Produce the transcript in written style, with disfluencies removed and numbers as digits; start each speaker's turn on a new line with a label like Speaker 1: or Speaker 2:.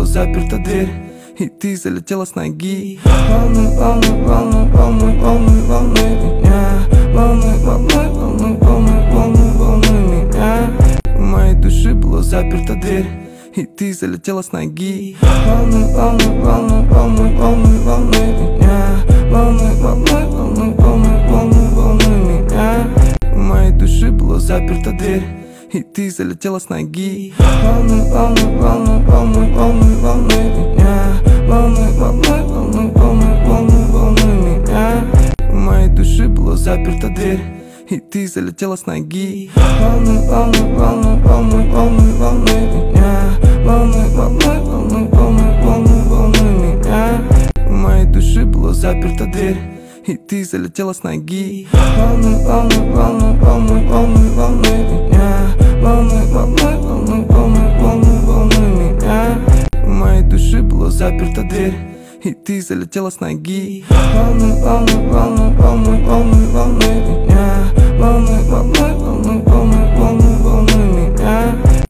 Speaker 1: заперта дверь, и ты залетела с ноги. Волны, волны, волны, волны, волны, волны меня. Волны, волны, волны, волны, волны, волны меня. В моей душе была заперта дверь, и ты залетела с ноги. Волны, волны, волны, волны, волны, волны меня. Волны, волны, волны, волны, волны, волны меня. В моей душе была заперта дверь, и ты залетела с ноги. Волны, волны, волны, волны, волны, волны меня. Волны, волны, волны, волны, волны, волны меня. В моей душе была заперта дверь, и ты залетела с ноги. Волны, волны, волны, волны, волны, волны меня. Волны, волны, волны, волны, волны, волны меня. В моей душе была заперта дверь, и ты залетела с ноги. Волны, волны, волны, волны, волны, волны меня. Волны, волны, волны, волны, волны, волны меня. В моей душе была заперта дверь, и ты залетела с ноги. Волны, волны,